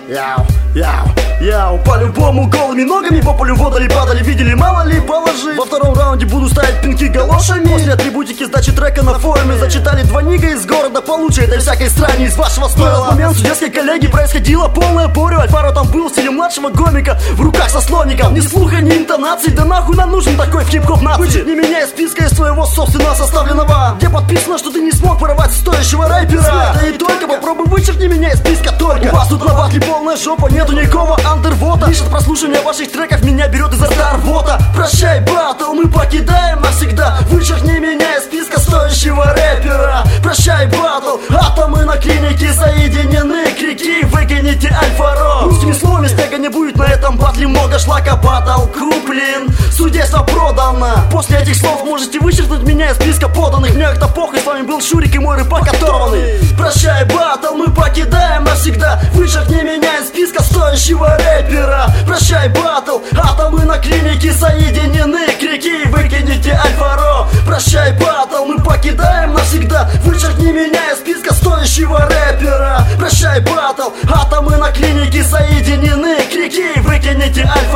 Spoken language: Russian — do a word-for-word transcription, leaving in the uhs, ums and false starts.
Яу, яу, яу. По-любому голыми ногами по полю водали, падали, видели, мало ли положи. Во втором раунде буду ставить пинки галошами. После атрибутики сдачи трека на форуме. Зачитали два нига из города получше этой всякой стране из вашего стоила. В момент судейской коллеги происходило полное порю. Альфаро там был в стиле младшего гомика, в руках со слоником. Ни слуха, ни интонаций, да нахуй нам нужен такой в хип-хоп нации. Вычеркни меня из списка из своего собственного составленного, где подписано, что ты не смог воровать стоящего рэпера. Да и только попробуй вычеркни меня из списка только. У вас тут на батле полная жопа, нету никакого андервота. Лишь от прослушивания ваших треков меня берет изо рта рвота. Прощай, батл, мы покидаем навсегда. Вычеркни меня из списка стоящего рэпера. Прощай, батл, атомы на клинике соединены. Крики, выкините Альфаро. Русскими словами стега не будет на этом батле. Много шлака, батл куплен, судейство продано. После этих слов можете вычеркнуть меня из списка поданных. Мне как-то похуй, с вами был Шурик и мой рыбак оторванный. Прощай, батл, мы покидаем навсегда. Вычеркни меня из списка стоящего рэпера. Прощай, батл, атомы на клинике соединены. Крики, выкините Альфаро. Прощай, батл, мы покидаем навсегда. Вычеркни меня из списка стоящего рэпера. Прощай, батл, атомы на клинике соединены. Крики, выкините Альфаро.